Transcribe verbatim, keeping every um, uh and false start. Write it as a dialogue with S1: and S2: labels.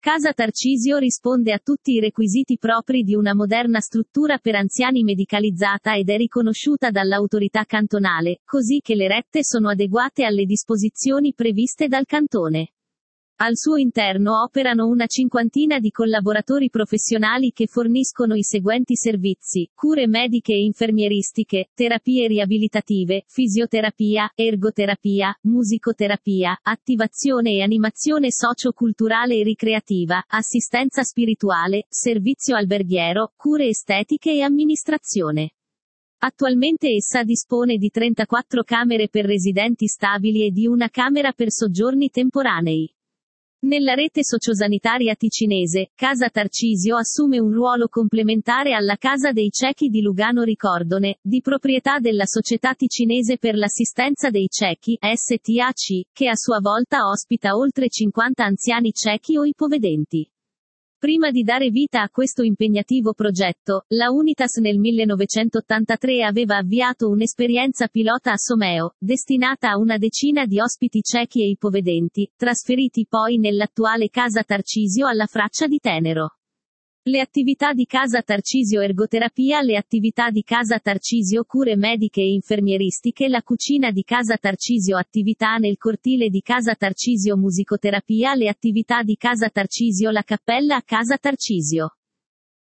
S1: Casa Tarcisio risponde a tutti i requisiti propri di una moderna struttura per anziani medicalizzata ed è riconosciuta dall'autorità cantonale, così che le rette sono adeguate alle disposizioni previste dal cantone. Al suo interno operano una cinquantina di collaboratori professionali che forniscono i seguenti servizi: cure mediche e infermieristiche, terapie riabilitative, fisioterapia, ergoterapia, musicoterapia, attivazione e animazione socio-culturale e ricreativa, assistenza spirituale, servizio alberghiero, cure estetiche e amministrazione. Attualmente essa dispone di trentaquattro camere per residenti stabili e di una camera per soggiorni temporanei. Nella rete sociosanitaria ticinese, Casa Tarcisio assume un ruolo complementare alla Casa dei Ciechi di Lugano Ricordone, di proprietà della Società Ticinese per l'Assistenza dei Ciechi, S T A C, che a sua volta ospita oltre cinquanta anziani ciechi o ipovedenti. Prima di dare vita a questo impegnativo progetto, la Unitas nel millenovecentottantatré aveva avviato un'esperienza pilota a Someo, destinata a una decina di ospiti ciechi e ipovedenti, trasferiti poi nell'attuale Casa Tarcisio alla Fraccia di Tenero. Le attività di Casa Tarcisio ergoterapia, le attività di Casa Tarcisio cure mediche e infermieristiche, la cucina di Casa Tarcisio, attività nel cortile di Casa Tarcisio musicoterapia, le attività di Casa Tarcisio, la cappella a Casa Tarcisio.